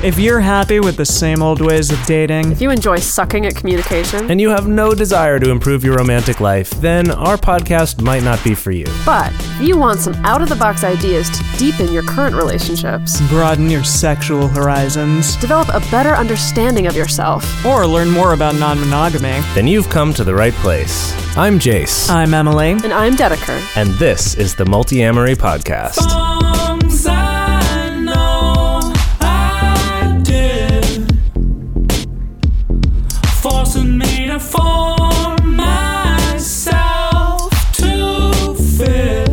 If you're happy with the same old ways of dating, If you enjoy sucking at communication, and you have no desire to improve your romantic life, then our podcast might not be for you. but if you want some out-of-the-box ideas to deepen your current relationships, broaden your sexual horizons, develop a better understanding of yourself, or learn more about non-monogamy, Then you've come to the right place. I'm Jace, I'm Emily. and I'm Dedeker. and this is the Multi-Amory Podcast. Songs I know I did, forcing me to form myself to fit.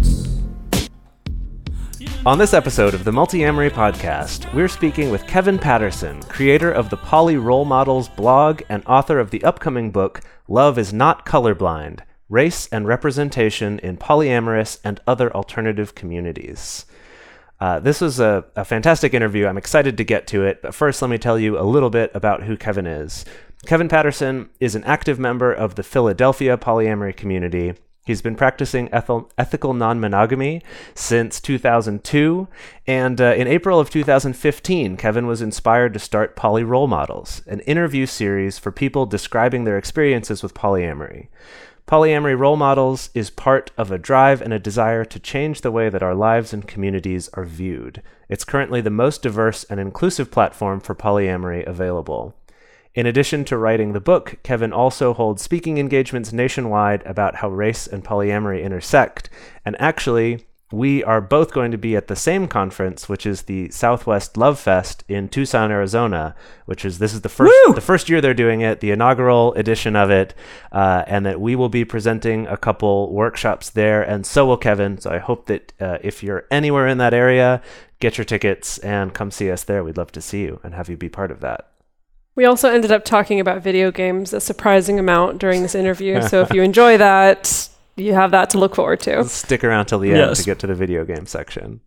On this episode of the Multi-Amory Podcast, we're speaking with Kevin Patterson, creator of the Poly Role Models blog and author of the upcoming book, Love is Not Colorblind: Race and Representation in Polyamorous and Other Alternative Communities. This was a fantastic interview. I'm excited to get to it, but first let me tell you a little bit about who Kevin is. Kevin Patterson is an active member of the Philadelphia polyamory community. He's been practicing ethical non-monogamy since 2002, and in April of 2015, Kevin was inspired to start Poly Role Models, an interview series for people describing their experiences with polyamory. Polyamory Role Models is part of a drive and a desire to change the way that our lives and communities are viewed. It's currently the most diverse and inclusive platform for polyamory available. In addition to writing the book, Kevin also holds speaking engagements nationwide about how race and polyamory intersect. And actually, we are both going to be at the same conference, which is the Southwest Love Fest in Tucson, Arizona, this is the first year they're doing it, the inaugural edition of it, and that we will be presenting a couple workshops there, and so will Kevin. So I hope that if you're anywhere in that area, get your tickets and come see us there. We'd love to see you and have you be part of that. We also ended up talking about video games a surprising amount during this interview. So if you enjoy that, you have that to look forward to. Stick around till the end to get to the video game section.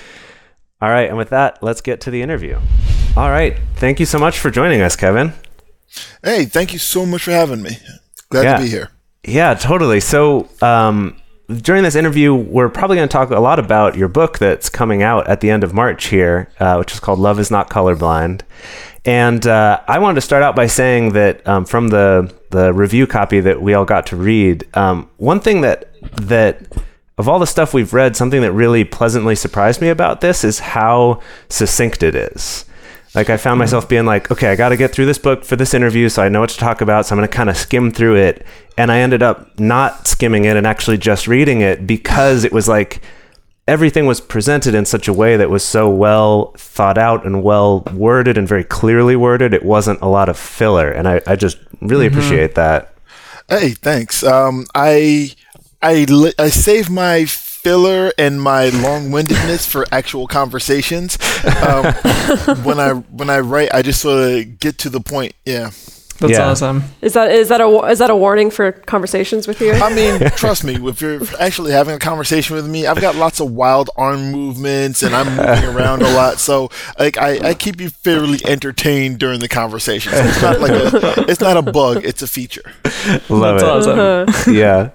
All right, and with that, let's get to the interview. All right, thank you so much for joining us, Kevin. Hey, thank you so much for having me. Glad to be here. Yeah, totally. So during this interview, we're probably going to talk a lot about your book that's coming out at the end of March here, which is called Love is Not Colorblind. And I wanted to start out by saying that from the review copy that we all got to read, one thing that of all the stuff we've read, something that really pleasantly surprised me about this is how succinct it is. Like, I found myself being like, okay, I got to get through this book for this interview so I know what to talk about, so I'm going to kind of skim through it. And I ended up not skimming it and actually just reading it because it was like everything was presented in such a way that was so well thought out and well worded and very clearly worded. It wasn't a lot of filler, and I just really appreciate that. Hey, thanks. I save my filler and my long-windedness for actual conversations. When I write, I just sort of get to the point. Yeah. That's awesome. Is that a warning for conversations with you? I mean, trust me, if you're actually having a conversation with me, I've got lots of wild arm movements and I'm moving around a lot. So like I keep you fairly entertained during the conversation. So it's not a bug, it's a feature. Love That's it. awesome. Yeah.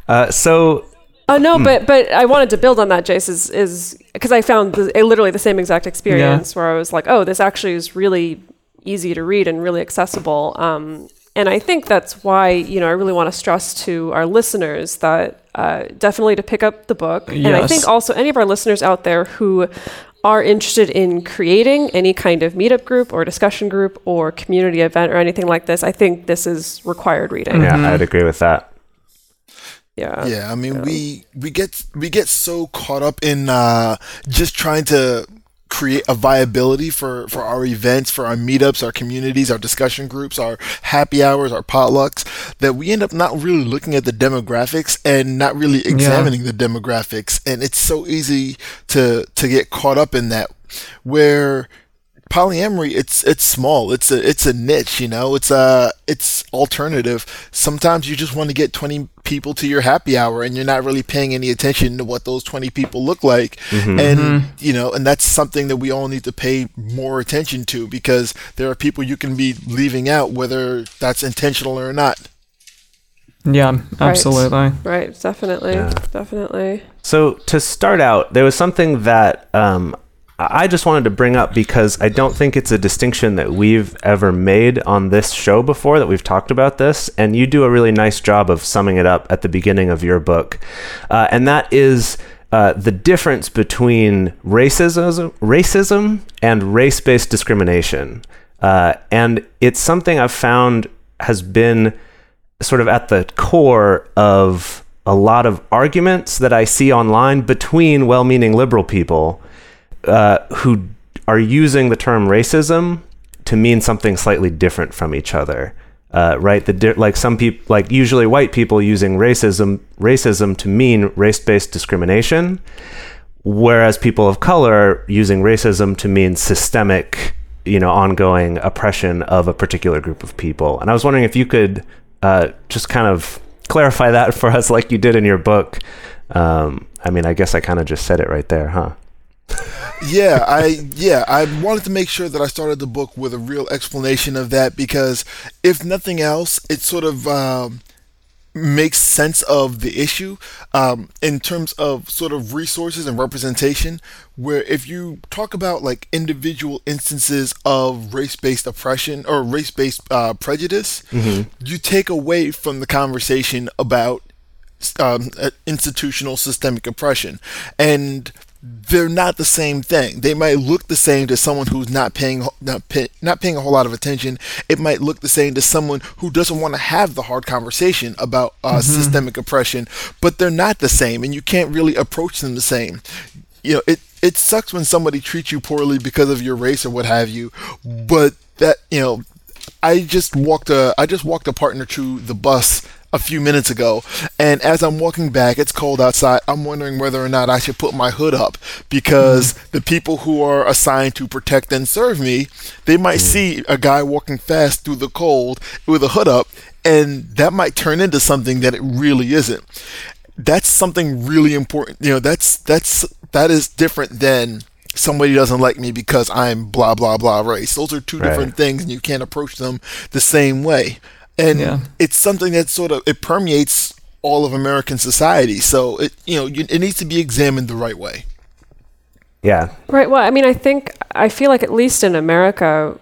But I wanted to build on that, Jace, is because I found literally the same exact experience where I was like, oh, this actually is really easy to read and really accessible. And I think that's why, I really want to stress to our listeners that definitely to pick up the book. Yes. And I think also any of our listeners out there who are interested in creating any kind of meetup group or discussion group or community event or anything like this, I think this is required reading. Yeah, I'd agree with that. Yeah. I mean, we get so caught up in just trying to create a viability for our events, for our meetups, our communities, our discussion groups, our happy hours, our potlucks, that we end up not really looking at the demographics and not really examining the demographics. And it's so easy to get caught up in that, where polyamory, it's small, it's a niche, it's alternative. Sometimes you just want to get 20 people to your happy hour and you're not really paying any attention to what those 20 people look like. And that's something that we all need to pay more attention to, because there are people you can be leaving out, whether that's intentional or not. Yeah, absolutely. Right, definitely. So to start out, there was something that I just wanted to bring up, because I don't think it's a distinction that we've ever made on this show before, that we've talked about this, and you do a really nice job of summing it up at the beginning of your book. And that is the difference between racism and race-based discrimination. And it's something I've found has been sort of at the core of a lot of arguments that I see online between well-meaning liberal people who are using the term racism to mean something slightly different from each other, right? Like some people, like usually white people, using racism to mean race-based discrimination, whereas people of color are using racism to mean systemic, ongoing oppression of a particular group of people. And I was wondering if you could just kind of clarify that for us, like you did in your book. I guess I kind of just said it right there, huh? I wanted to make sure that I started the book with a real explanation of that, because if nothing else, it sort of makes sense of the issue in terms of sort of resources and representation, where if you talk about like individual instances of race-based oppression or race-based prejudice, you take away from the conversation about institutional systemic oppression. And they're not the same thing. They might look the same to someone who's not paying a whole lot of attention. It might look the same to someone who doesn't want to have the hard conversation about systemic oppression, but they're not the same, and you can't really approach them the same. It sucks when somebody treats you poorly because of your race or what have you, but that, I just walked a partner to the bus a few minutes ago, and as I'm walking back, it's cold outside. I'm wondering whether or not I should put my hood up, because the people who are assigned to protect and serve me, they might see a guy walking fast through the cold with a hood up, and that might turn into something that it really isn't. That's something really important. That is different than somebody doesn't like me because I'm blah blah blah race. Those are two different things, and you can't approach them the same way. And it's something that sort of, it permeates all of American society. So it needs to be examined the right way. Yeah. Right. Well, I feel like at least in America,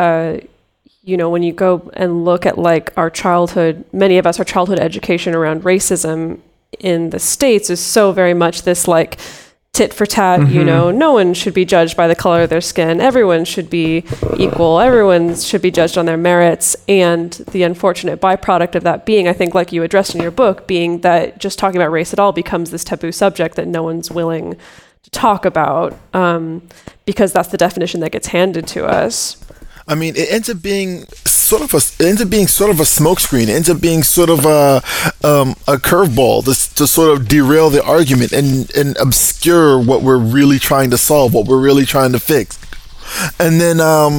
when you go and look at like our childhood education around racism in the States is so very much this like tit for tat, no one should be judged by the color of their skin. Everyone should be equal. Everyone should be judged on their merits. And the unfortunate byproduct of that being, I think, like you addressed in your book, being that just talking about race at all becomes this taboo subject that no one's willing to talk about, because that's the definition that gets handed to us. It ends up being sort of a smokescreen. It ends up being sort of a curveball to sort of derail the argument and obscure what we're really trying to solve, what we're really trying to fix. And then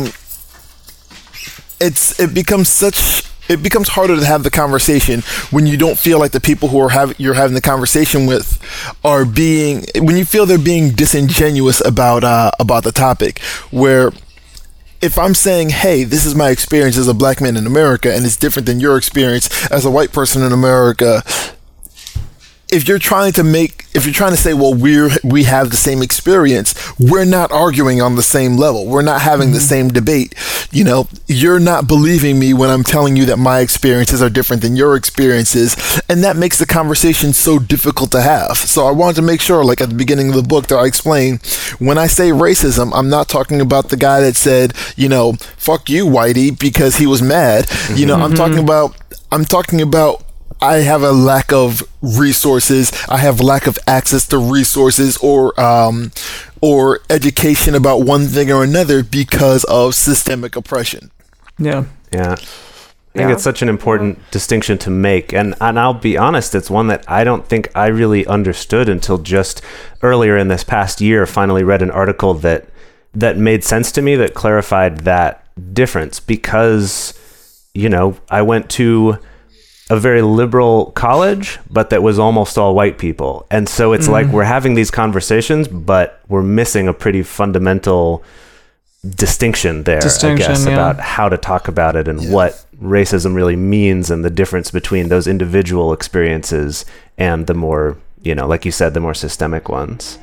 it becomes harder to have the conversation when you don't feel like the people who you're having the conversation with when you feel they're being disingenuous about the topic, where if I'm saying, hey, this is my experience as a black man in America, and it's different than your experience as a white person in America, if you're trying to say, well, we have the same experience, we're not arguing on the same level. We're not having the same debate. You're not believing me when I'm telling you that my experiences are different than your experiences, and that makes the conversation so difficult to have. So I wanted to make sure, like at the beginning of the book, that I explain, when I say racism, I'm not talking about the guy that said, fuck you, whitey, because he was mad. I'm talking about I have a lack of resources. I have lack of access to resources or education about one thing or another because of systemic oppression. Yeah. I think it's such an important distinction to make. And I'll be honest, it's one that I don't think I really understood until just earlier in this past year. Finally read an article that made sense to me, that clarified that difference, because, I went to a very liberal college, but that was almost all white people. And so it's like we're having these conversations, but we're missing a pretty fundamental distinction there, I guess, about how to talk about it and what racism really means, and the difference between those individual experiences and the more, like you said, the more systemic ones.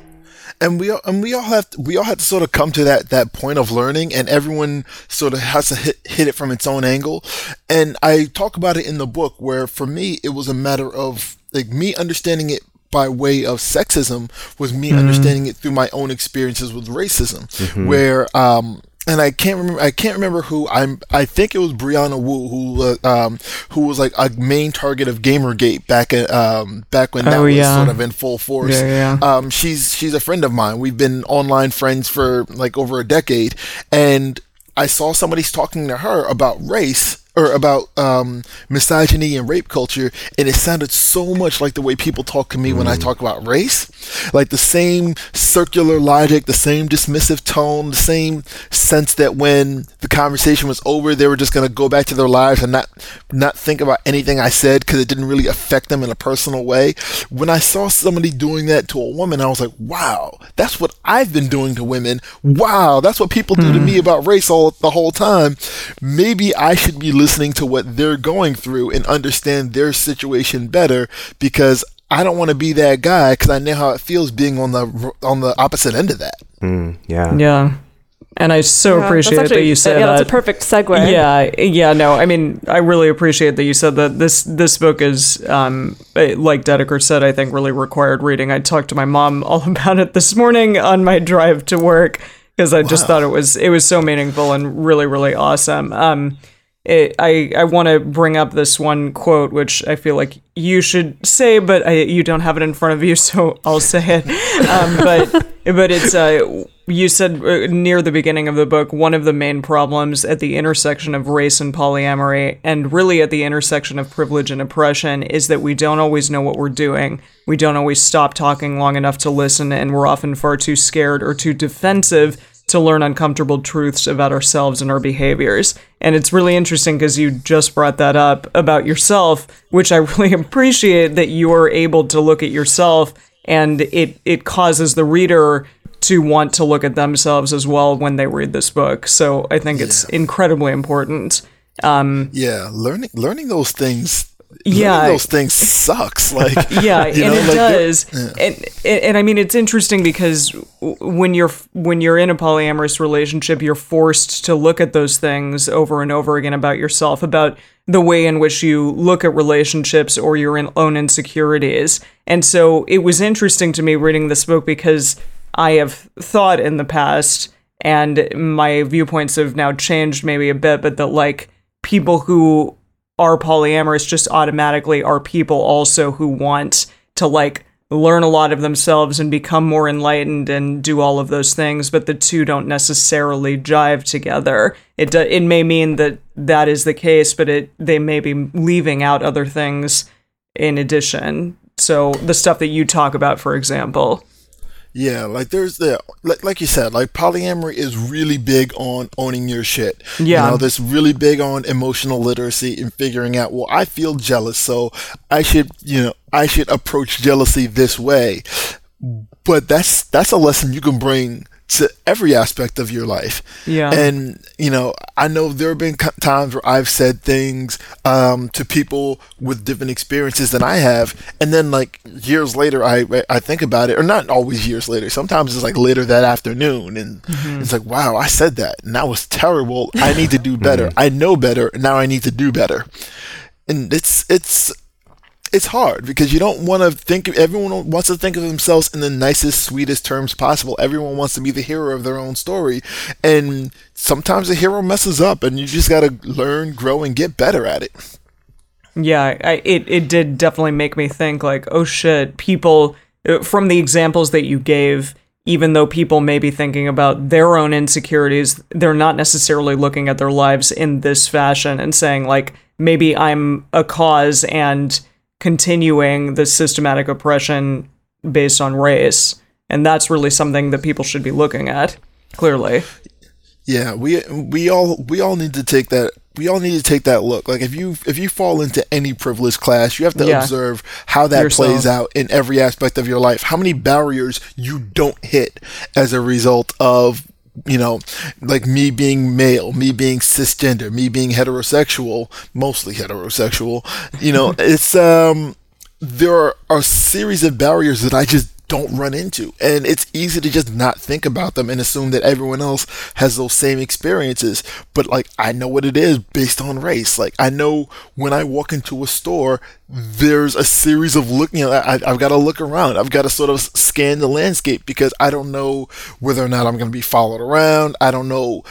we all have to sort of come to that point of learning, and everyone sort of has to hit it from its own angle. And I talk about it in the book, where for me it was a matter of like me understanding it by way of sexism was me understanding it through my own experiences with racism, where and I can't remember who. I think it was Brianna Wu who was like a main target of Gamergate back when that was sort of in full force. She's a friend of mine. We've been online friends for like over a decade, and I saw somebody talking to her about race, or about misogyny and rape culture, and it sounded so much like the way people talk to me when I talk about race. Like the same circular logic, the same dismissive tone, the same sense that when the conversation was over, they were just going to go back to their lives and not think about anything I said because it didn't really affect them in a personal way. When I saw somebody doing that to a woman, I was like, wow, that's what I've been doing to women. Wow, that's what people do to me about race the whole time. Maybe I should be listening to what they're going through and understand their situation better, because I don't want to be that guy, because I know how it feels being on the opposite end of that. Yeah. And I appreciate that you said that. Yeah, that's a perfect segue. Yeah, no, I mean, I really appreciate that you said that this book is, like Dedeker said, I think really required reading. I talked to my mom all about it this morning on my drive to work, because I just thought it was so meaningful and really, really awesome. I want to bring up this one quote, which I feel like you should say, but you don't have it in front of you, so I'll say it. But it's you said near the beginning of the book, one of the main problems at the intersection of race and polyamory, and really at the intersection of privilege and oppression, is that we don't always know what we're doing. We don't always stop talking long enough to listen, and we're often far too scared or too defensive to learn uncomfortable truths about ourselves and our behaviors. And it's really interesting because you just brought that up about yourself, which I really appreciate, that you are able to look at yourself, and it causes the reader to want to look at themselves as well when they read this book. So I think it's incredibly important. Learning those things. Learning those things sucks. Like, it does. And I mean, it's interesting because when you're in a polyamorous relationship, you're forced to look at those things over and over again about yourself, about the way in which you look at relationships or your own insecurities. And so it was interesting to me reading this book, because I have thought in the past, and my viewpoints have now changed maybe a bit, but that like people who are polyamorous just automatically are people also who want to like learn a lot of themselves and become more enlightened and do all of those things, but the two don't necessarily jive together. It may mean that is the case, but they may be leaving out other things in addition. So the stuff that you talk about, for example. Yeah, like there's like you said, like polyamory is really big on owning your shit. Yeah. You know, that's really big on emotional literacy and figuring out, well, I feel jealous, so I should approach jealousy this way. But that's a lesson you can bring to every aspect of your life. Yeah. And, you know, I know there have been times where I've said things to people with different experiences than I have. And then like years later, I think about it, or not always years later. Sometimes it's like later that afternoon. And it's like, wow, I said that and that was terrible. I need to do better. I know better. Now I need to do better. And it's hard because you don't want to think. Everyone wants to think of themselves in the nicest, sweetest terms possible. Everyone wants to be the hero of their own story, and sometimes the hero messes up, and you just got to learn, grow, and get better at it. Yeah, it did definitely make me think like, oh shit, people, from the examples that you gave, even though people may be thinking about their own insecurities, they're not necessarily looking at their lives in this fashion and saying like, maybe I'm a cause and continuing the systematic oppression based on race. And that's really something that people should be looking at, clearly. Yeah, we all need to take that. We all need to take that look. Like if you fall into any privileged class, you have to observe how that plays out in every aspect of your life. How many barriers you don't hit as a result of, you know, like me being male, me being cisgender, me being heterosexual, mostly heterosexual, you know, it's, there are a series of barriers that I just don't run into. And it's easy to just not think about them and assume that everyone else has those same experiences. But like, I know what it is based on race. Like, I know when I walk into a store, there's a series of looking at, I've got to look around. I've got to sort of scan the landscape because I don't know whether or not I'm going to be followed around. I don't know,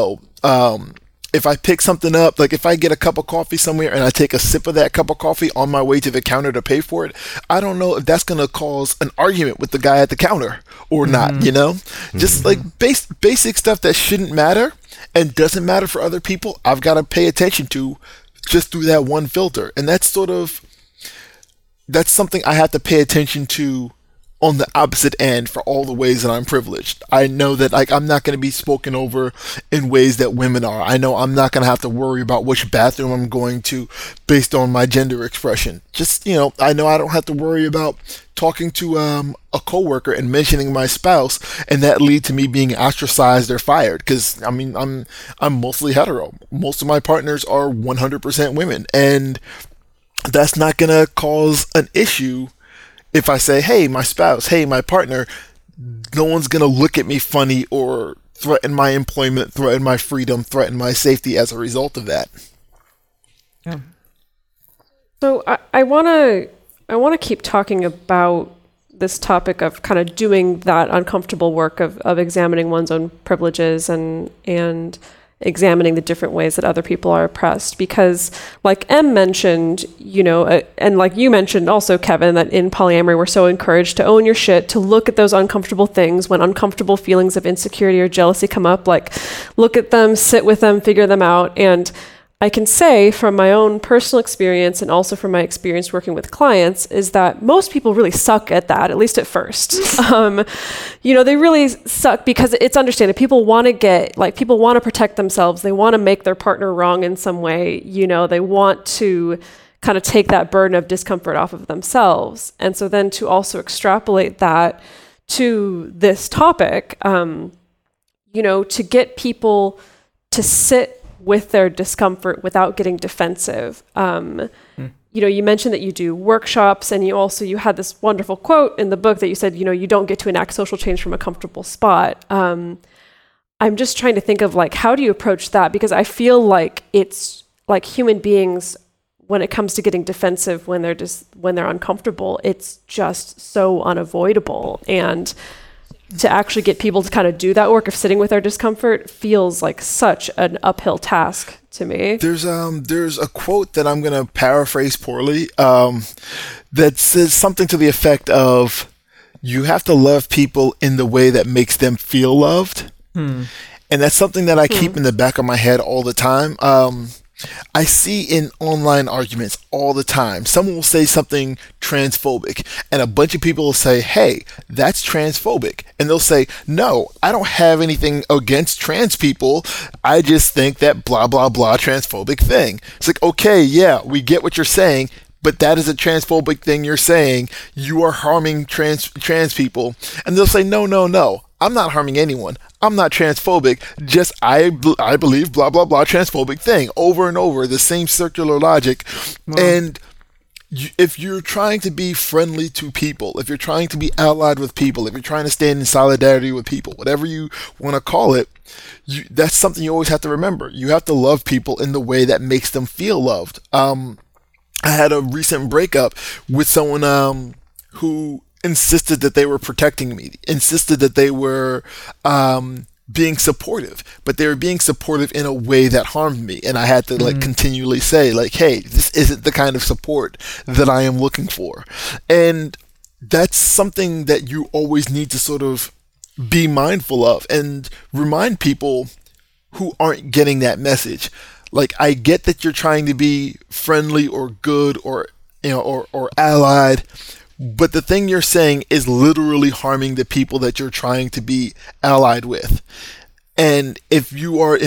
if I pick something up, like if I get a cup of coffee somewhere and I take a sip of that cup of coffee on my way to the counter to pay for it, I don't know if that's going to cause an argument with the guy at the counter or not, Just like basic stuff that shouldn't matter and doesn't matter for other people, I've got to pay attention to just through that one filter. And that's something I have to pay attention to on the opposite end for all the ways that I'm privileged. I know that like I'm not going to be spoken over in ways that women are. I know I'm not going to have to worry about which bathroom I'm going to based on my gender expression. Just, I know I don't have to worry about talking to a coworker and mentioning my spouse and that lead to me being ostracized or fired, because I mean I'm mostly hetero. Most of my partners are 100% women, and that's not going to cause an issue. If I say, hey, my spouse, hey, my partner, no one's going to look at me funny or threaten my employment, threaten my freedom, threaten my safety as a result of that. Yeah. So I want to keep talking about this topic of kind of doing that uncomfortable work of examining one's own privileges and examining the different ways that other people are oppressed, because like Em mentioned, and like you mentioned also, Kevin, that in polyamory we're so encouraged to own your shit, to look at those uncomfortable things when uncomfortable feelings of insecurity or jealousy come up, like look at them, sit with them, figure them out. And I can say from my own personal experience and also from my experience working with clients is that most people really suck at that, at least at first. They really suck because it's understandable. People want to protect themselves. They want to make their partner wrong in some way. They want to kind of take that burden of discomfort off of themselves. And so then to also extrapolate that to this topic, to get people to sit with their discomfort without getting defensive. You mentioned that you do workshops, and you had this wonderful quote in the book that you said, you don't get to enact social change from a comfortable spot. I'm just trying to think of like, how do you approach that? Because I feel like it's like human beings, when it comes to getting defensive, when they're uncomfortable, it's just so unavoidable. And to actually get people to kind of do that work of sitting with their discomfort feels like such an uphill task to me. There's a quote that I'm going to paraphrase poorly that says something to the effect of, you have to love people in the way that makes them feel loved. And that's something that I keep in the back of my head all the time. I see in online arguments all the time, someone will say something transphobic and a bunch of people will say, hey, that's transphobic. And they'll say, no, I don't have anything against trans people. I just think that blah, blah, blah transphobic thing. It's like, okay, yeah, we get what you're saying, but that is a transphobic thing you're saying. You are harming trans people. And they'll say, no, I'm not harming anyone. I'm not transphobic. Just I believe blah, blah, blah transphobic thing over and over, the same circular logic. Wow. And if you're trying to be friendly to people, if you're trying to be allied with people, if you're trying to stand in solidarity with people, whatever you want to call it, that's something you always have to remember. You have to love people in the way that makes them feel loved. I had a recent breakup with someone who insisted that they were protecting me, insisted that they were being supportive, but they were being supportive in a way that harmed me. And I had to continually say like, hey, this isn't the kind of support that I am looking for. And that's something that you always need to sort of be mindful of and remind people who aren't getting that message. Like, I get that you're trying to be friendly or good or allied, but the thing you're saying is literally harming the people that you're trying to be allied with. And if you are,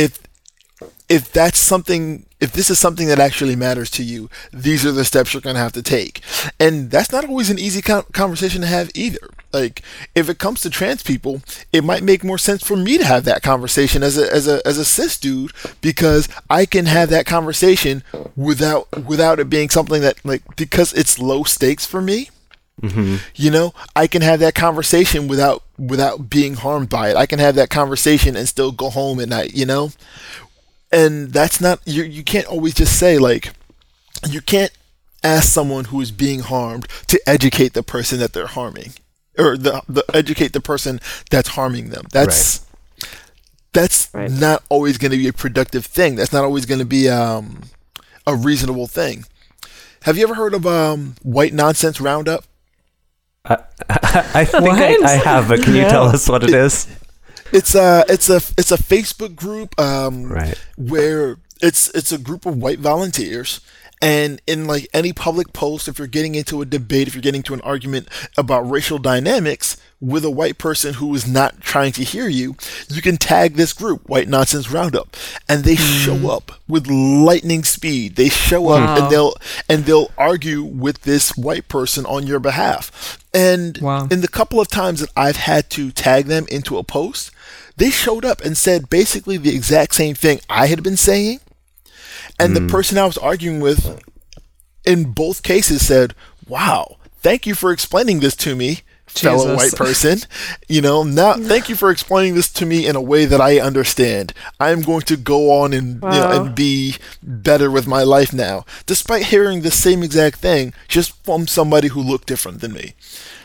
if that's something, if this is something that actually matters to you, these are the steps you're going to have to take. And that's not always an easy conversation to have either. Like, if it comes to trans people, it might make more sense for me to have that conversation as a cis dude, because I can have that conversation without it being something that, like, because it's low stakes for me, You know, I can have that conversation without being harmed by it. I can have that conversation and still go home at night, you know? And that's not, you can't always just say, like, you can't ask someone who is being harmed to educate the person that they're harming, or the educate the person that's harming them. That's not always going to be a productive thing. That's not always going to be a reasonable thing. Have you ever heard of White Nonsense Roundup? I think I have, but can you tell us what it is? It's a Facebook group where it's a group of white volunteers, and in like any public post, if you're getting into a debate, if you're getting into an argument about racial dynamics with a white person who is not trying to hear you, you can tag this group, White Nonsense Roundup, and they show up with lightning speed. They show up and they'll argue with this white person on your behalf. And in the couple of times that I've had to tag them into a post, they showed up and said basically the exact same thing I had been saying. And the person I was arguing with in both cases said, "Wow, thank you for explaining this to me, fellow white person. You know, now thank you for explaining this to me in a way that I understand. I am going to go on and you know, and be better with my life now, despite hearing the same exact thing just from somebody who looked different than me."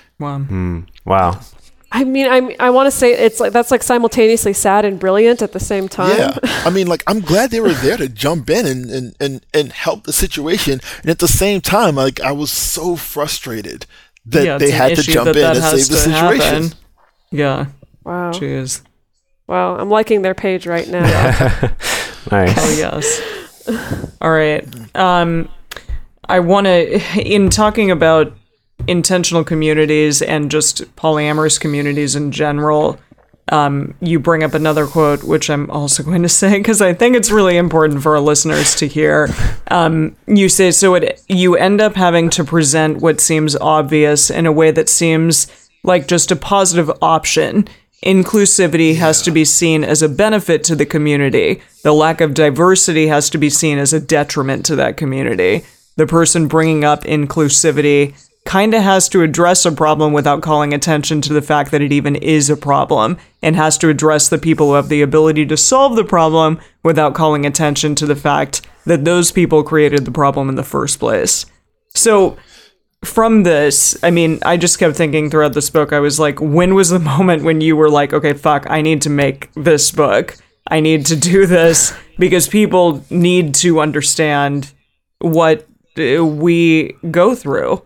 Wow. I mean, I want to say it's like that's like simultaneously sad and brilliant at the same time. Yeah, I mean, like I'm glad they were there to jump in and help the situation, and at the same time, like I was so frustrated that they had to jump in and save the situation. Yeah. Wow. Jeez. Wow, I'm liking their page right now. Nice. Oh yes. All right. I want to, in talking about intentional communities and just polyamorous communities in general, you bring up another quote, which I'm also going to say because I think it's really important for our listeners to hear. You say, you end up having to present what seems obvious in a way that seems like just a positive option. Inclusivity has to be seen as a benefit to the community. The lack of diversity has to be seen as a detriment to that community. The person bringing up inclusivity kind of has to address a problem without calling attention to the fact that it even is a problem, and has to address the people who have the ability to solve the problem without calling attention to the fact that those people created the problem in the first place. So from this, I mean, I just kept thinking throughout this book, I was like, when was the moment when you were like, okay, fuck, I need to make this book. I need to do this because people need to understand what we go through.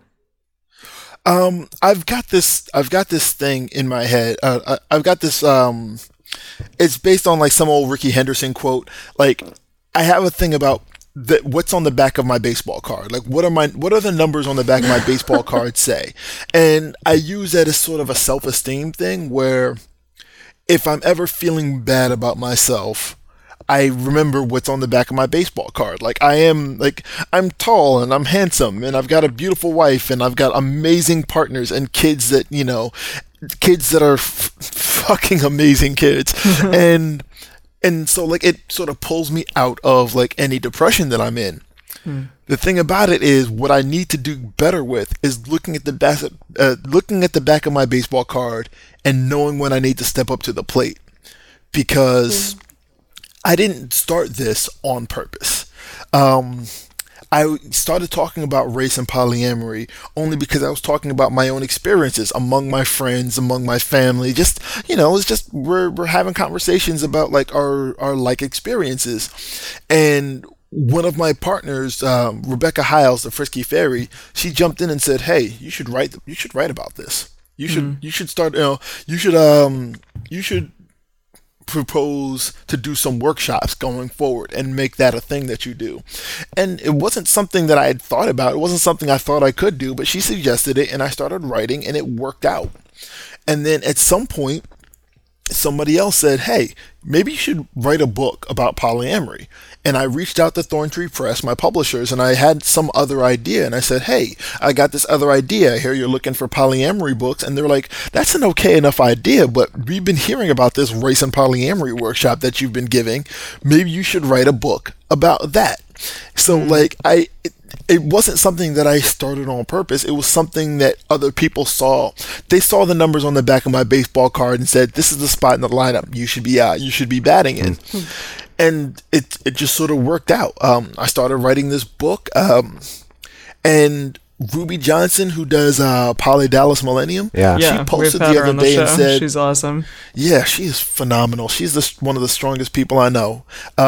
I've got this thing in my head. I've got this, it's based on like some old Ricky Henderson quote. Like I have a thing about what's on the back of my baseball card. Like what are the numbers on the back of my baseball card say? And I use that as sort of a self-esteem thing where if I'm ever feeling bad about myself, I remember what's on the back of my baseball card. Like I'm tall and I'm handsome and I've got a beautiful wife and I've got amazing partners and kids that, you know, kids that are fucking amazing kids. and so like it sort of pulls me out of like any depression that I'm in. The thing about it is what I need to do better with is looking at the back of my baseball card and knowing when I need to step up to the plate, because I didn't start this on purpose. I started talking about race and polyamory only because I was talking about my own experiences among my friends, among my family. Just, you know, it's just we're having conversations about like our like experiences. And one of my partners, Rebecca Hiles, the Frisky Fairy, she jumped in and said, "Hey, you should write about this. You should start. You should propose to do some workshops going forward and make that a thing that you do." And it wasn't something that I had thought about. It wasn't something I thought I could do, but she suggested it and I started writing and it worked out. And then at some point, somebody else said, "Hey, maybe you should write a book about polyamory." And I reached out to Thorntree Press, my publishers, and I had some other idea. And I said, "Hey, I got this other idea. I hear you're looking for polyamory books." And they're like, "That's an okay enough idea, but we've been hearing about this race and polyamory workshop that you've been giving. Maybe you should write a book about that." So like it wasn't something that I started on purpose. It was something that other people saw. They saw the numbers on the back of my baseball card and said, "This is the spot in the lineup you should be batting in." And it just sort of worked out. I started writing this book, and Ruby Johnson, who does Poly Dallas Millennium, she posted the other day and said, she's awesome. Yeah, she is phenomenal. She's one of the strongest people I know.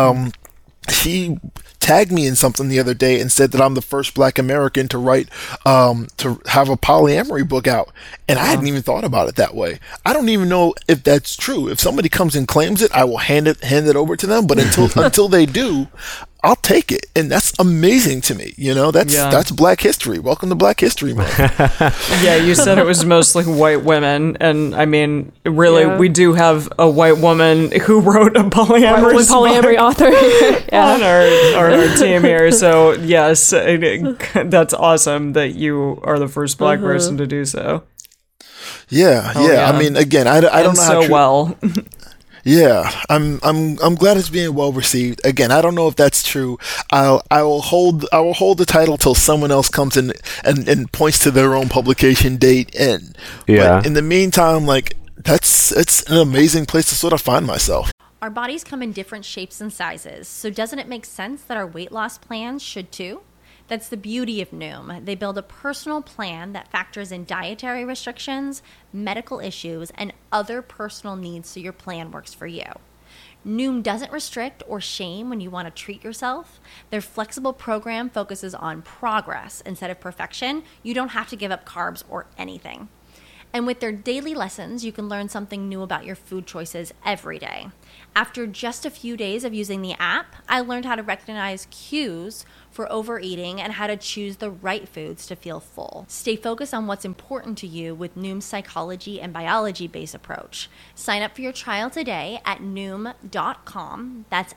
She tagged me in something the other day and said that I'm the first Black American to write, to have a polyamory book out. And I hadn't even thought about it that way. I don't even know if that's true. If somebody comes and claims it, I will hand it over to them. But until they do, I'll take it. And that's amazing to me. You know, that's Black History. Welcome to Black History Month. Yeah, you said it was mostly white women. And I mean, really, we do have a white woman who wrote a polyamory author on our team here. So yes, that's awesome that you are the first Black person to do so. Yeah. I mean, again, I don't know how so well. Yeah, I'm glad it's being well received. Again, I don't know if that's true. I will hold the title till someone else comes in and points to their own publication date. But in the meantime, like it's an amazing place to sort of find myself. Our bodies come in different shapes and sizes, so doesn't it make sense that our weight loss plans should too? That's the beauty of Noom. They build a personal plan that factors in dietary restrictions, medical issues, and other personal needs so your plan works for you. Noom doesn't restrict or shame when you want to treat yourself. Their flexible program focuses on progress instead of perfection. You don't have to give up carbs or anything. And with their daily lessons, you can learn something new about your food choices every day. After just a few days of using the app, I learned how to recognize cues for overeating and how to choose the right foods to feel full. Stay focused on what's important to you with Noom's psychology and biology-based approach. Sign up for your trial today at Noom.com. That's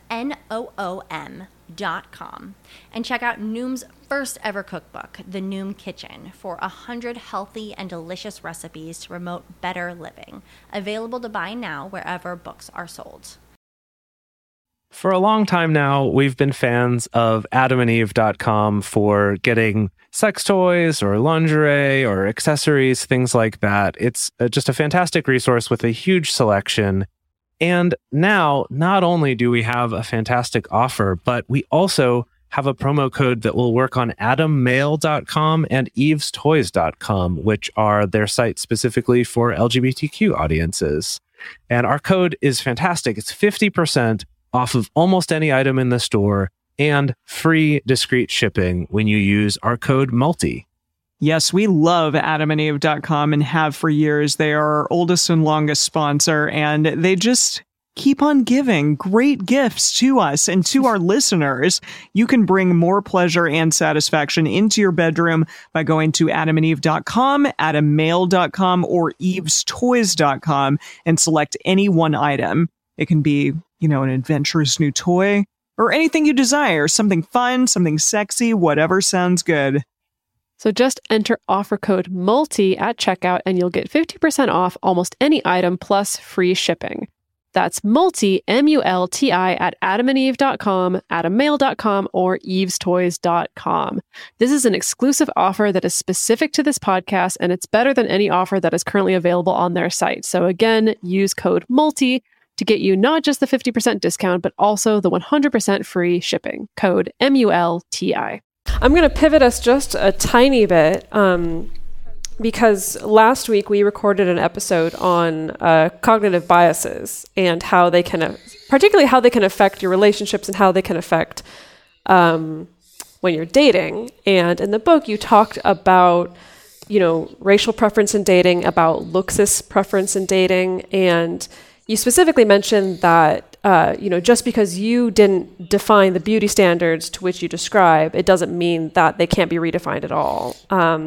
NOOM.com. And check out Noom's first ever cookbook, The Noom Kitchen, for 100 healthy and delicious recipes to promote better living. Available to buy now wherever books are sold. For a long time now, we've been fans of AdamandEve.com for getting sex toys or lingerie or accessories, things like that. It's just a fantastic resource with a huge selection. And now, not only do we have a fantastic offer, but we also have a promo code that will work on AdamMail.com and EvesToys.com, which are their sites specifically for LGBTQ audiences. And our code is fantastic. It's 50% off of almost any item in the store and free discreet shipping when you use our code MULTI. Yes, we love AdamandEve.com and have for years. They are our oldest and longest sponsor, and they just keep on giving great gifts to us and to our listeners. You can bring more pleasure and satisfaction into your bedroom by going to AdamandEve.com, AdamMail.com, or EvesToys.com and select any one item. It can be, an adventurous new toy or anything you desire, something fun, something sexy, whatever sounds good. So just enter offer code MULTI at checkout and you'll get 50% off almost any item plus free shipping. That's MULTI, M-U-L-T-I, at AdamandEve.com, AdamMail.com, or EvesToys.com. This is an exclusive offer that is specific to this podcast, and it's better than any offer that is currently available on their site. So again, use code MULTI to get you not just the 50% discount, but also the 100% free shipping. Code MULTI. I'm going to pivot us just a tiny bit because last week we recorded an episode on cognitive biases and how they can, particularly how they can affect your relationships and how they can affect when you're dating. And in the book, you talked about, racial preference in dating, about looksist preference in dating, and you specifically mentioned that, just because you didn't define the beauty standards to which you describe, it doesn't mean that they can't be redefined at all.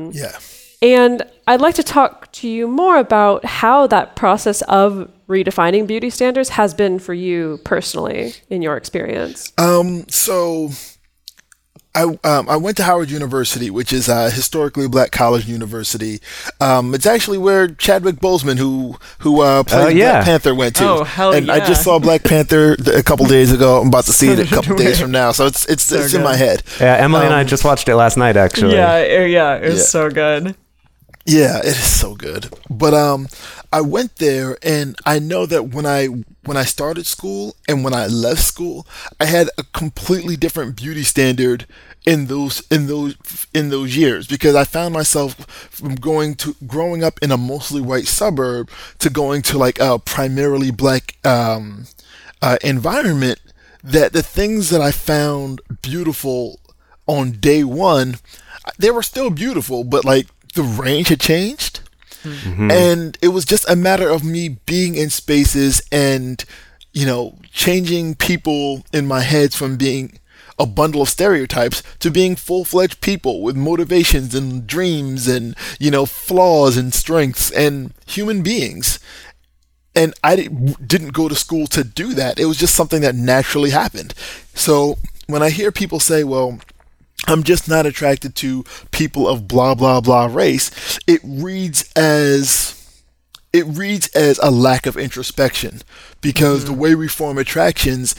And I'd like to talk to you more about how that process of redefining beauty standards has been for you personally in your experience. So I went to Howard University, which is a historically black college university. It's actually where Chadwick Boseman, who plays Black Panther, went to. Oh, hell and yeah. I just saw Black Panther a couple days ago. I'm about to see it a couple days from now, so it's in my head. Yeah, Emily and I just watched it last night, actually. Yeah, it was so good. Yeah, it is so good. But I went there, and I know that when I started school and when I left school, I had a completely different beauty standard in those years, because I found myself from growing up in a mostly white suburb to going to like a primarily black environment, that the things that I found beautiful on day one, they were still beautiful, but like the range had changed. Mm-hmm. And it was just a matter of me being in spaces and, changing people in my head from being a bundle of stereotypes to being full-fledged people with motivations and dreams and, flaws and strengths and human beings. And I didn't go to school to do that. It was just something that naturally happened. So when I hear people say, well, I'm just not attracted to people of blah, blah, blah race, it reads as a lack of introspection, because the way we form attractions,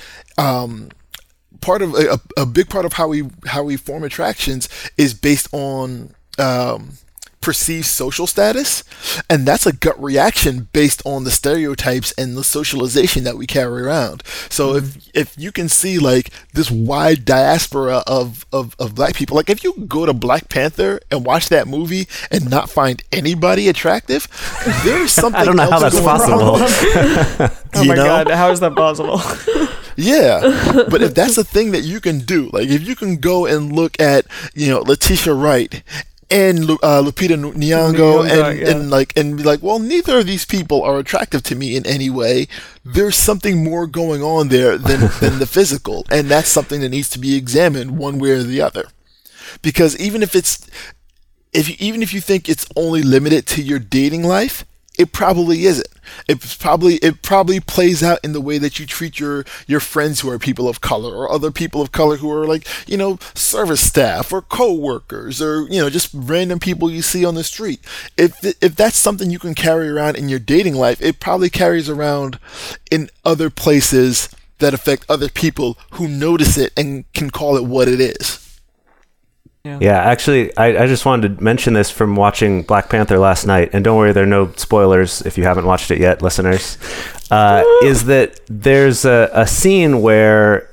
part of a big part of how we form attractions is based on perceived social status, and that's a gut reaction based on the stereotypes and the socialization that we carry around. So if you can see like this wide diaspora of black people, like if you go to Black Panther and watch that movie and not find anybody attractive, there's something I don't know how that's possible. Oh my God, how is that possible? Yeah, but if that's a thing that you can do, like if you can go and look at Letitia Wright and Lupita Nyong'o and be like, well, neither of these people are attractive to me in any way. There's something more going on there than the physical, and that's something that needs to be examined one way or the other. Because even if you think it's only limited to your dating life, it probably isn't. It probably plays out in the way that you treat your friends who are people of color, or other people of color who are like, service staff or co-workers, or, just random people you see on the street. If that's something you can carry around in your dating life, it probably carries around in other places that affect other people who notice it and can call it what it is. Yeah, actually, I just wanted to mention this from watching Black Panther last night, and don't worry, there are no spoilers if you haven't watched it yet, listeners, is that there's a scene where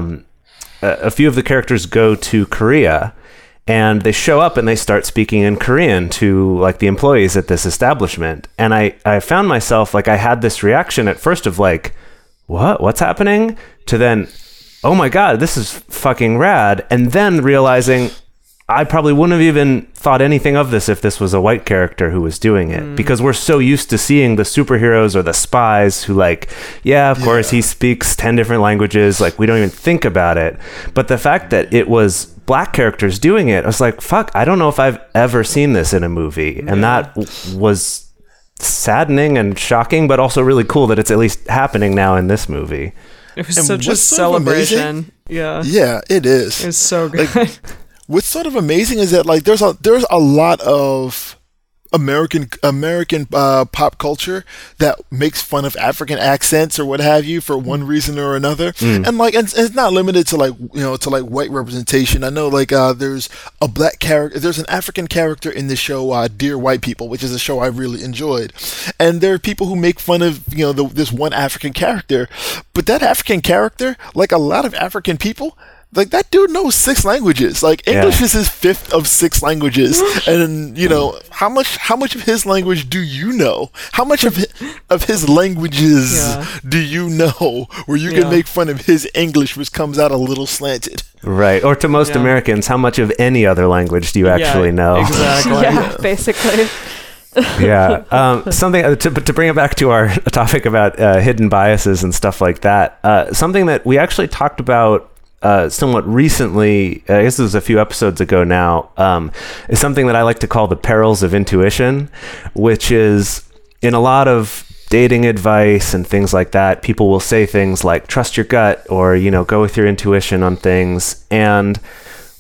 a few of the characters go to Korea, and they show up and they start speaking in Korean to like the employees at this establishment. And I found myself, like, I had this reaction at first of like, what's happening? To then, oh my God, this is fucking rad. And then realizing I probably wouldn't have even thought anything of this if this was a white character who was doing it, because we're so used to seeing the superheroes or the spies who like, of course he speaks 10 different languages. Like, we don't even think about it. But the fact that it was black characters doing it, I was like, fuck, I don't know if I've ever seen this in a movie. And that was saddening and shocking, but also really cool that it's at least happening now in this movie. It was such a celebration. Yeah, it is. It's so good. Like, what's sort of amazing is that like there's a lot of American pop culture that makes fun of African accents or what have you for one reason or another, and like and it's not limited to like to like white representation. I know like there's a black character, there's an African character in the show Dear White People, which is a show I really enjoyed, and there are people who make fun of this one African character, but that African character, like a lot of African people, like that dude knows 6 languages. Like English is his 5th of 6 languages, and how much of his language do you know? How much of his languages do you know? Where you can make fun of his English, which comes out a little slanted. Right, or to most Americans, how much of any other language do you actually know? Exactly. Basically. Something to bring it back to our topic about hidden biases and stuff like that. Something that we actually talked about somewhat recently, I guess it was a few episodes ago now, is something that I like to call the perils of intuition, which is in a lot of dating advice and things like that, people will say things like trust your gut or, go with your intuition on things. And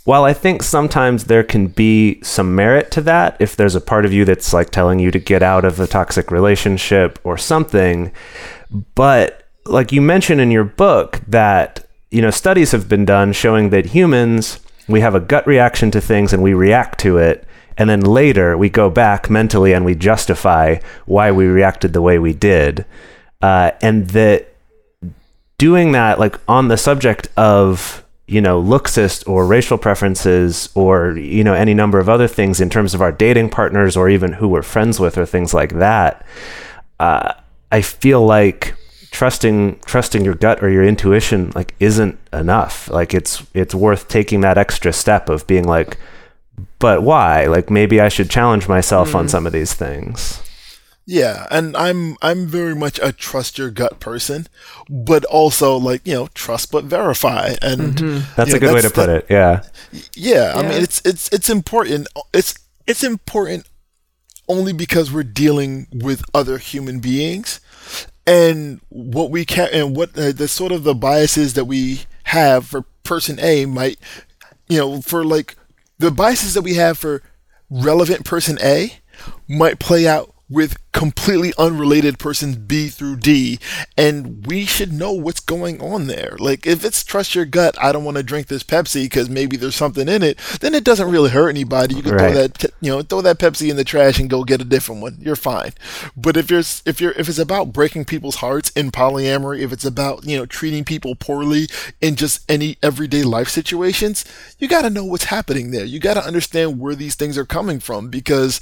while I think sometimes there can be some merit to that, if there's a part of you that's like telling you to get out of a toxic relationship or something, but like you mentioned in your book that, you know, studies have been done showing that humans, we have a gut reaction to things and we react to it. And then later we go back mentally and we justify why we reacted the way we did. And that doing that, like on the subject of, you know, looksist or racial preferences or, you know, any number of other things in terms of our dating partners or even who we're friends with or things like that, I feel like trusting your gut or your intuition like isn't enough. Like it's worth taking that extra step of being like, but why? Like maybe I should challenge myself on some of these things. Yeah, and I'm very much a trust your gut person, but also like, you know, trust but verify, and that's a good way to put it. Yeah. Yeah, I mean it's important. It's important only because we're dealing with other human beings, and what we can and what the sort of the biases that we have for person A might, you know, for like the biases that we have for relevant person A might play out with completely unrelated persons B through D, and we should know what's going on there. Like if it's trust your gut, I don't want to drink this Pepsi because maybe there's something in it, then it doesn't really hurt anybody. You can throw that Pepsi in the trash and go get a different one. You're fine. But if it's about breaking people's hearts in polyamory, if it's about, you know, treating people poorly in just any everyday life situations, you got to know what's happening there. You got to understand where these things are coming from, because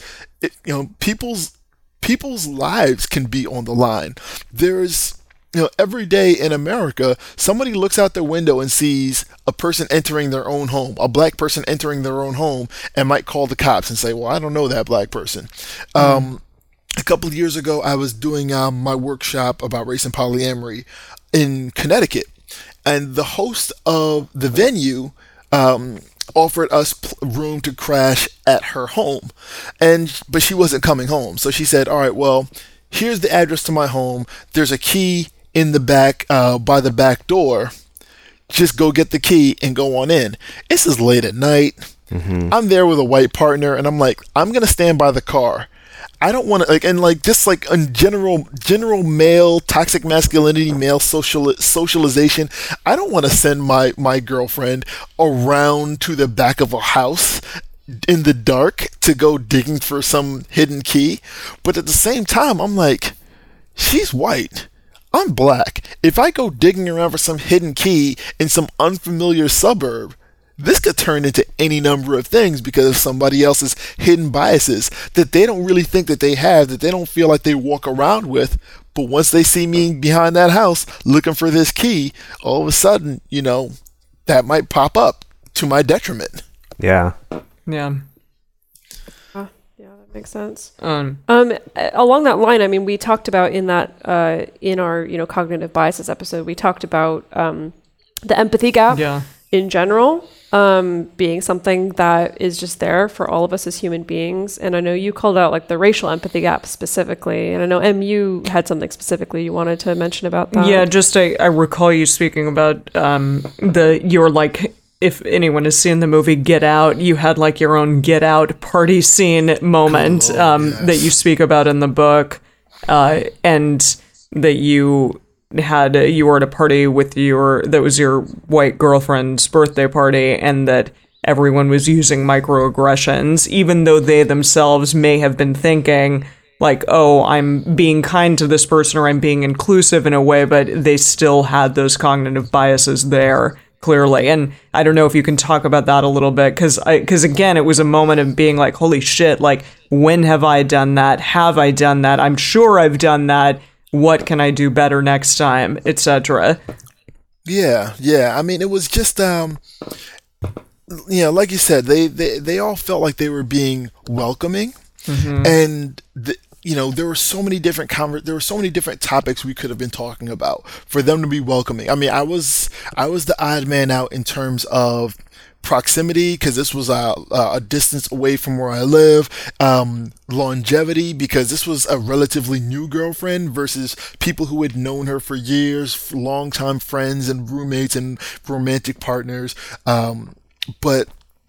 people's lives can be on the line. There's, you know, every day in America, somebody looks out their window and sees a person entering their own home, a black person entering their own home, and might call the cops and say, well, I don't know that black person. A couple of years ago, I was doing my workshop about race and polyamory in Connecticut, and the host of the venue offered us room to crash at her home, but she wasn't coming home. So she said, all right, well, here's the address to my home. There's a key in the back, by the back door. Just go get the key and go on in. This is late at night. I'm there with a white partner, and I'm like, I'm going to stand by the car. I don't want to, like, and like just like in general male toxic masculinity, male socialization, I don't want to send my girlfriend around to the back of a house in the dark to go digging for some hidden key. But at the same time, I'm like, she's white, I'm black. If I go digging around for some hidden key in some unfamiliar suburb, this could turn into any number of things because of somebody else's hidden biases that they don't really think that they have, that they don't feel like they walk around with. But once they see me behind that house looking for this key, all of a sudden, you know, that might pop up to my detriment. Yeah. Yeah. Yeah, that makes sense. Along that line, I mean, we talked about in that in our, you know, cognitive biases episode, we talked about the empathy gap in general. Being something that is just there for all of us as human beings. And I know you called out like the racial empathy gap specifically. And I know you had something specifically you wanted to mention about that. Yeah, just I recall you speaking about you're like, if anyone has seen the movie Get Out, you had like your own Get Out party scene moment that you speak about in the book, and that you were at a party with that was your white girlfriend's birthday party, and that everyone was using microaggressions, even though they themselves may have been thinking like, oh, I'm being kind to this person or I'm being inclusive in a way, but they still had those cognitive biases there, clearly. And I don't know if you can talk about that a little bit, because again, it was a moment of being like, holy shit, like, when have I done that? Have I done that? I'm sure I've done that. What can I do better next time, etc.? Yeah. I mean, it was just, you know, like you said, they all felt like they were being welcoming, and you know, there were so many different topics we could have been talking about for them to be welcoming. I mean, I was the odd man out in terms of proximity, because this was a distance away from where I live, longevity, because this was a relatively new girlfriend versus people who had known her for years, longtime friends and roommates and romantic partners. But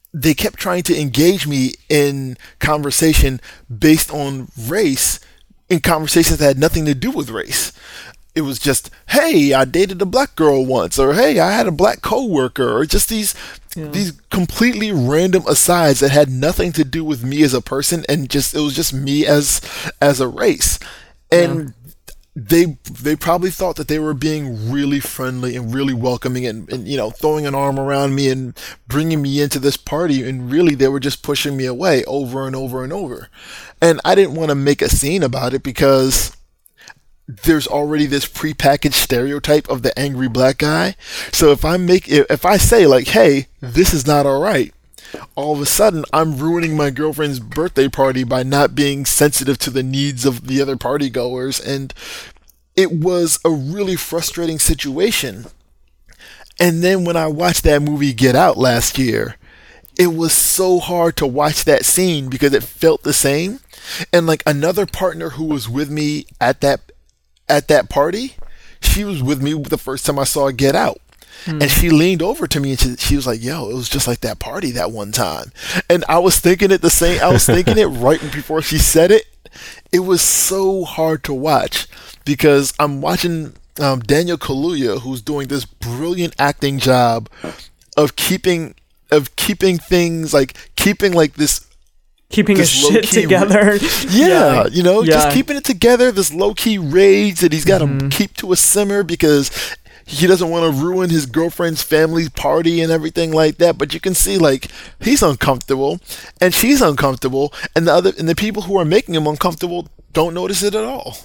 they kept trying to engage me in conversation based on race, in conversations that had nothing to do with race. It was just, hey, I dated a black girl once, or hey, I had a black coworker, or just these completely random asides that had nothing to do with me as a person, and just it was just me as a race. And they probably thought that they were being really friendly and really welcoming and throwing an arm around me and bringing me into this party, and really they were just pushing me away over and over and over. And I didn't want to make a scene about it because there's already this prepackaged stereotype of the angry black guy. So if I say like, hey, this is not all right, all of a sudden I'm ruining my girlfriend's birthday party by not being sensitive to the needs of the other party goers. And it was a really frustrating situation. And then when I watched that movie Get Out last year, it was so hard to watch that scene because it felt the same. And like another partner who was with me at that party, she was with me the first time I saw Get Out. And she leaned over to me and she was like, yo, it was just like that party that one time. And I was thinking it right before she said it. It was so hard to watch because I'm watching Daniel Kaluuya, who's doing this brilliant acting job of keeping things like keeping his shit together. Just keeping it together, this low-key rage that he's got to keep to a simmer because he doesn't want to ruin his girlfriend's family party and everything like that. But you can see like he's uncomfortable and she's uncomfortable, and the people who are making him uncomfortable don't notice it at all.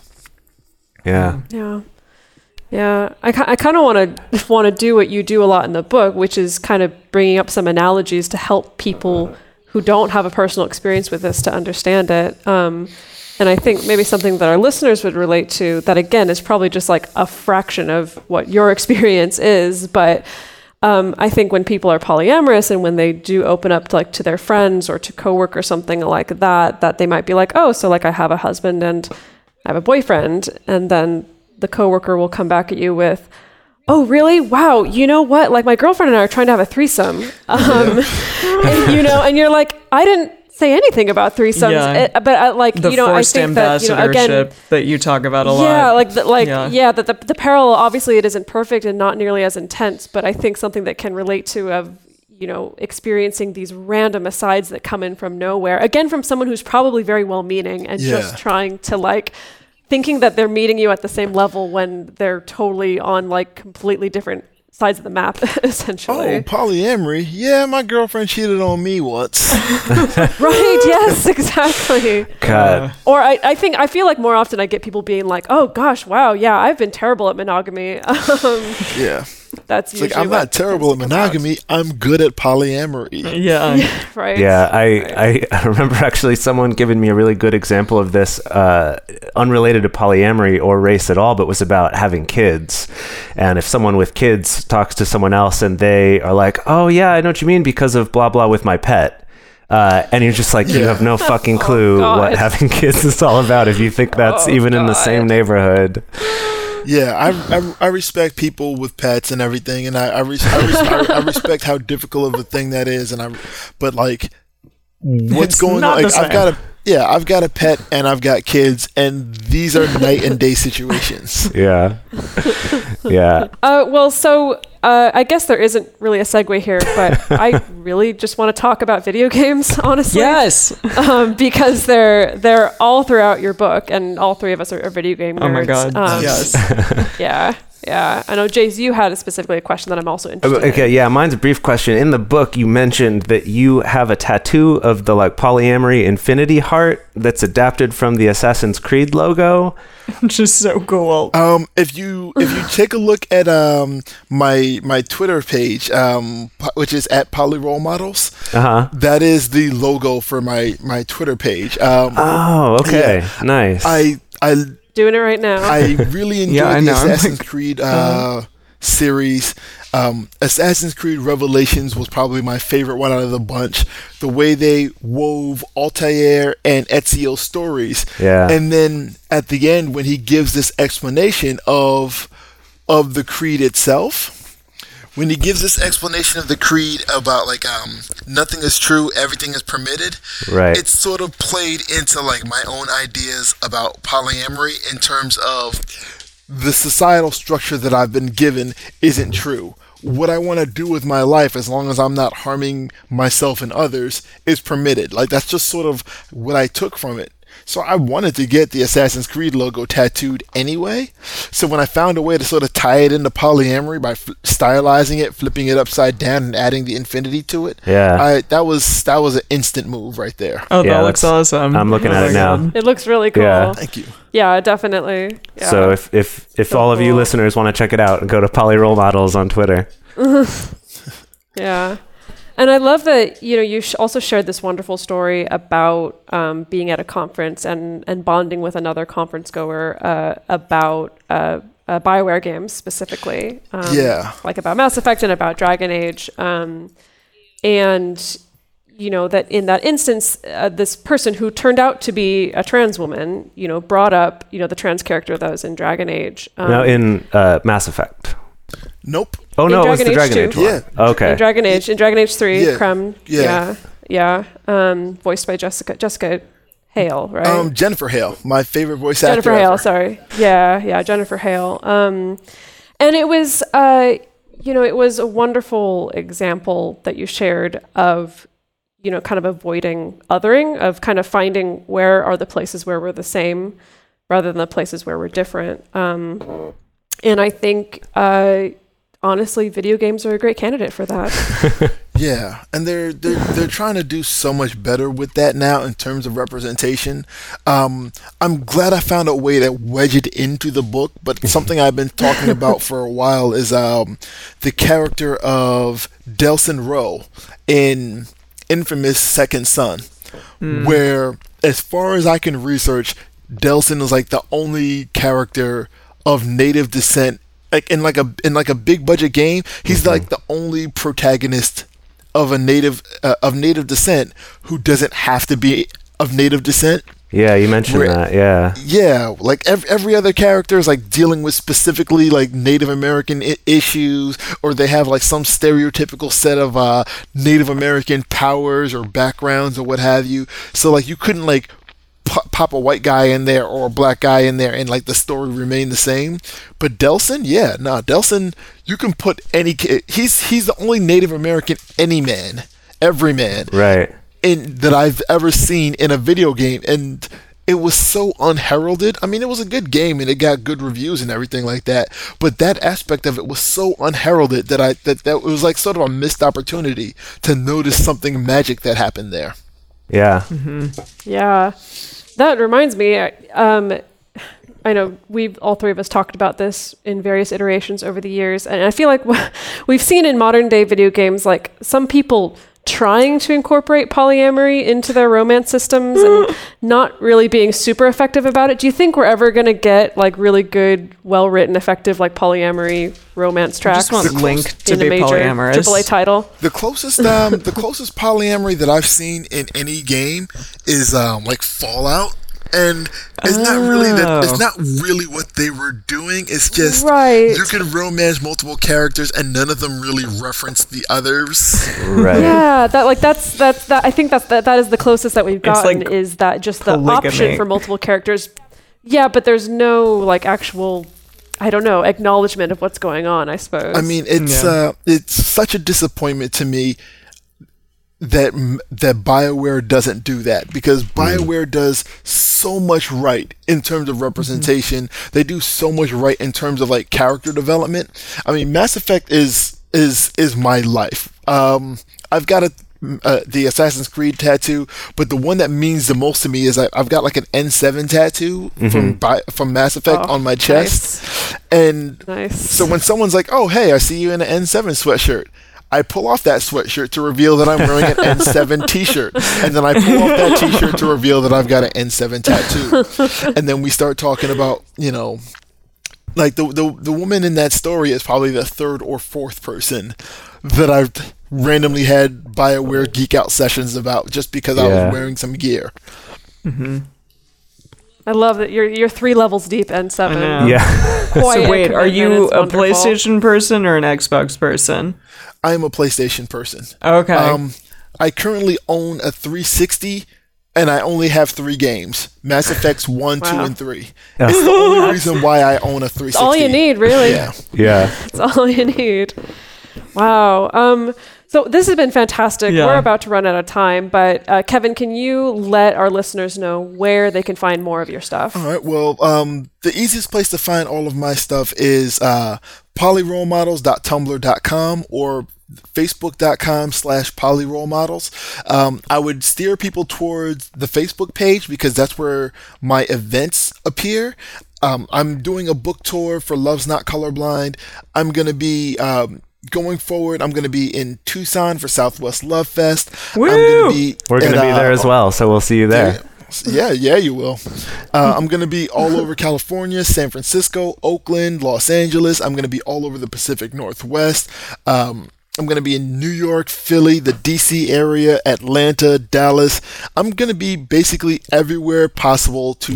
Yeah, I kind of want to do what you do a lot in the book, which is kind of bringing up some analogies to help people who don't have a personal experience with this to understand it. And I think maybe something that our listeners would relate to, that again is probably just like a fraction of what your experience is, but I think when people are polyamorous and when they do open up to their friends or to coworkers, something like that they might be like, oh, so like I have a husband and I have a boyfriend, and then the coworker will come back at you with, oh, really? Wow. You know what? Like my girlfriend and I are trying to have a threesome. And you're like, I didn't say anything about threesomes, but I think that, again, that you talk about a lot. The parallel, obviously it isn't perfect and not nearly as intense, but I think something that can relate to experiencing these random asides that come in from nowhere, again, from someone who's probably very well-meaning and just trying to thinking that they're meeting you at the same level when they're totally on completely different sides of the map, essentially. Oh, polyamory. Yeah, my girlfriend cheated on me once. Right, yes, exactly. Or I feel like more often I get people being like, oh gosh, wow, yeah, I've been terrible at monogamy. That's usually I'm not terrible at monogamy. I'm good at polyamory. Yeah. Right. Yeah, I remember actually someone giving me a really good example of this, unrelated to polyamory or race at all, but was about having kids. And if someone with kids talks to someone else and they are like, oh yeah, I know what you mean because of blah blah with my pet. And you're just like, you have no fucking clue what having kids is all about if you think that's in the same neighborhood. Yeah, I respect people with pets and everything, and I respect how difficult of a thing that is, but what's going on? I've got a pet and I've got kids, and these are night and day situations. Yeah. I guess there isn't really a segue here, but I really just want to talk about video games, honestly. Yes. Because they're all throughout your book, and all three of us are video game nerds. Oh my god. Yes. Yeah. I know, Jace, you had specifically a question that I'm also interested in. Okay, yeah, mine's a brief question. In the book, you mentioned that you have a tattoo of the polyamory infinity heart that's adapted from the Assassin's Creed logo. Which is so cool. If you take a look at my Twitter page, which is at @PolyRoleModels, that is the logo for my Twitter page. Okay, yeah, nice. I doing it right now. I really enjoyed the Assassin's Creed series. Assassin's Creed Revelations was probably my favorite one out of the bunch. The way they wove Altair and Ezio's stories. Yeah. And then at the end, when he gives this explanation of the creed itself, when he gives this explanation of the creed about like nothing is true, everything is permitted, Right. it's sort of played into like my own ideas about polyamory in terms of the societal structure that I've been given isn't true. What I want to do with my life, as long as I'm not harming myself and others, is permitted. Like, that's just sort of what I took from it. So I wanted to get the Assassin's Creed logo tattooed anyway. So when I found a way to sort of tie it into polyamory by stylizing it, flipping it upside down, and adding the infinity to it, that was an instant move right there. Oh, that looks awesome. I'm looking at it now. It looks really cool. Yeah. Thank you. Yeah, definitely. Yeah. So if all of you listeners want to check it out, go to Poly Role Models on Twitter. Yeah. And I love that, you also shared this wonderful story about being at a conference and bonding with another conference goer about BioWare games specifically. Like about Mass Effect and about Dragon Age. And, that in that instance, this person who turned out to be a trans woman, brought up, the trans character that was in Dragon Age. No, in Mass Effect. Nope. Oh, no, it was the Dragon Age one. Yeah. Okay. In Dragon Age 3, Yeah. Krem. Yeah. Voiced by Jessica Hale, right? Jennifer Hale, my favorite voice Jennifer actor Hale, ever. sorry. Yeah, Jennifer Hale. And it was, it was a wonderful example that you shared of, kind of avoiding othering, of kind of finding where are the places where we're the same rather than the places where we're different. And I think, honestly, video games are a great candidate for that. Yeah, and they're trying to do so much better with that now in terms of representation. I'm glad I found a way to wedge it into the book, but something I've been talking about for a while is the character of Delsin Rowe in infamous Second Son, where, as far as I can research, Delsin is like the only character of native descent, like in a big budget game. He's like the only protagonist of a native descent who doesn't have to be of native descent. Yeah, you mentioned that. Yeah, like every other character is like dealing with specifically like Native American issues, or they have like some stereotypical set of Native American powers or backgrounds or what have you. So like you couldn't like pop a white guy in there or a black guy in there and like the story remain the same. But Delsin, Delsin, you can put any he's the only Native American everyman Right. that I've ever seen in a video game, and it was so unheralded. I mean, it was a good game and it got good reviews and everything like that, but that aspect of it was so unheralded that it was like sort of a missed opportunity to notice something magic that happened there. Yeah. Mm-hmm. Yeah. That reminds me, I know all three of us talked about this in various iterations over the years, and I feel like we've seen in modern day video games, like some people trying to incorporate polyamory into their romance systems and not really being super effective about it. Do you think we're ever going to get like really good, well-written, effective like polyamory romance tracks? I just want Link to be polyamorous. AAA title. The closest polyamory that I've seen in any game is like Fallout. And it's not really what they were doing. It's just you can romance multiple characters and none of them really reference the others. Right. Yeah, that's I think that is the closest that we've gotten, like is that just the option for multiple characters. Yeah, but there's no like actual, I don't know, acknowledgement of what's going on, I suppose. I mean, it's such a disappointment to me that BioWare doesn't do that, because BioWare does so much right in terms of representation. They do so much right in terms of like character development. I mean, Mass Effect is my life. I've got the Assassin's Creed tattoo, but the one that means the most to me is I've got like an N7 tattoo from Mass Effect on my chest. Nice. And so when someone's like, "Oh, hey, I see you in an N7 sweatshirt," I pull off that sweatshirt to reveal that I'm wearing an N7 t-shirt. And then I pull off that t-shirt to reveal that I've got an N7 tattoo. And then we start talking about, like the woman in that story is probably the third or fourth person that I've randomly had BioWare geek out sessions about just because I was wearing some gear. Mm-hmm. I love that you're 3 levels deep, N7. I know. Yeah. Quiet So wait, are commitment, you it's a wonderful. PlayStation person or an Xbox person? I am a PlayStation person. Okay. I currently own a 360, and I only have 3 games: Mass Effects 1, 2, and 3. It's the only reason why I own a 360. It's all you need, really. Yeah. Yeah. It's all you need. Wow. So this has been fantastic. Yeah. We're about to run out of time, but Kevin, can you let our listeners know where they can find more of your stuff? All right. Well, the easiest place to find all of my stuff is polyrolemodels.tumblr.com or facebook.com/polyrolemodels. I would steer people towards the Facebook page because that's where my events appear. I'm doing a book tour for Love's Not Colorblind. I'm going to be going forward, I'm going to be in Tucson for Southwest Love Fest. Woo! We're going to be there as well, so we'll see you there. Yeah, you will. I'm going to be all over California, San Francisco, Oakland, Los Angeles. I'm going to be all over the Pacific Northwest. I'm going to be in New York, Philly, the DC area, Atlanta, Dallas. I'm going to be basically everywhere possible to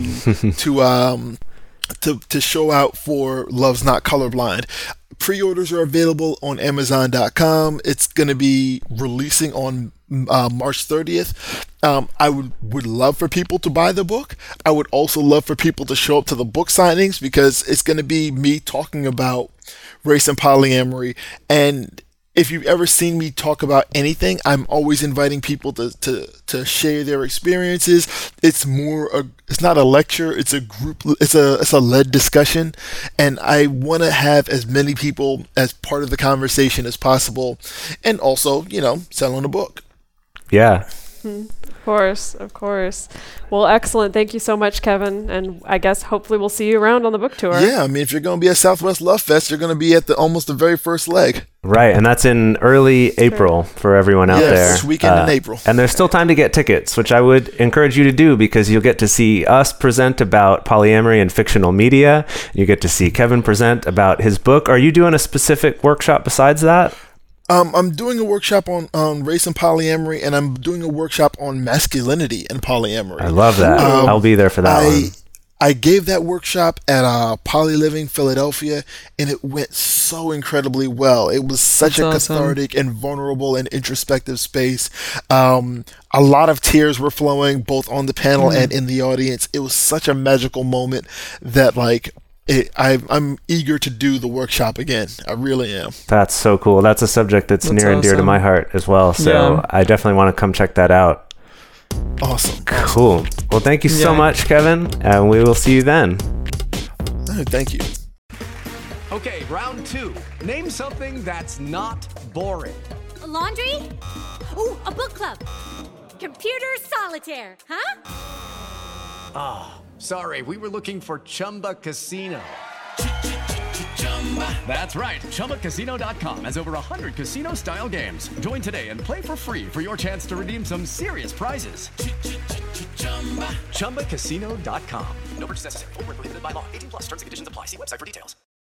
show out for Love's Not Colorblind. Pre-orders are available on Amazon.com. It's going to be releasing on March 30th. I would love for people to buy the book. I would also love for people to show up to the book signings because it's going to be me talking about race and polyamory. And if you've ever seen me talk about anything, I'm always inviting people to share their experiences. It's not a lecture, it's a group, it's a led discussion, and I want to have as many people as part of the conversation as possible, and also, selling a book. Yeah. Of course. Well, excellent. Thank you so much, Kevin. And I guess hopefully we'll see you around on the book tour. Yeah, I mean, if you're going to be at Southwest Love Fest, you're going to be at almost the very first leg. Right, and that's in early April for everyone out there. Yes, weekend in April. And there's still time to get tickets, which I would encourage you to do because you'll get to see us present about polyamory and fictional media. You get to see Kevin present about his book. Are you doing a specific workshop besides that? I'm doing a workshop on race and polyamory, and I'm doing a workshop on masculinity and polyamory. I love that. I'll be there for that one. I gave that workshop at Poly Living Philadelphia, and it went so incredibly well. It was such a cathartic and vulnerable and introspective space. A lot of tears were flowing both on the panel and in the audience. It was such a magical moment that I'm eager to do the workshop again. I really am. That's so cool. That's a subject that's near and dear to my heart as well. So I definitely want to come check that out. Awesome. Cool. Well, thank you so much, Kevin, and we will see you then. Thank you. Okay, round 2. Name something that's not boring. Laundry? Ooh, a book club. Computer solitaire, huh? Sorry, we were looking for Chumba Casino. That's right. ChumbaCasino.com has over 100 casino-style games. Join today and play for free for your chance to redeem some serious prizes. ChumbaCasino.com. No purchase necessary. Void where prohibited by law. 18+ terms and conditions apply. See website for details.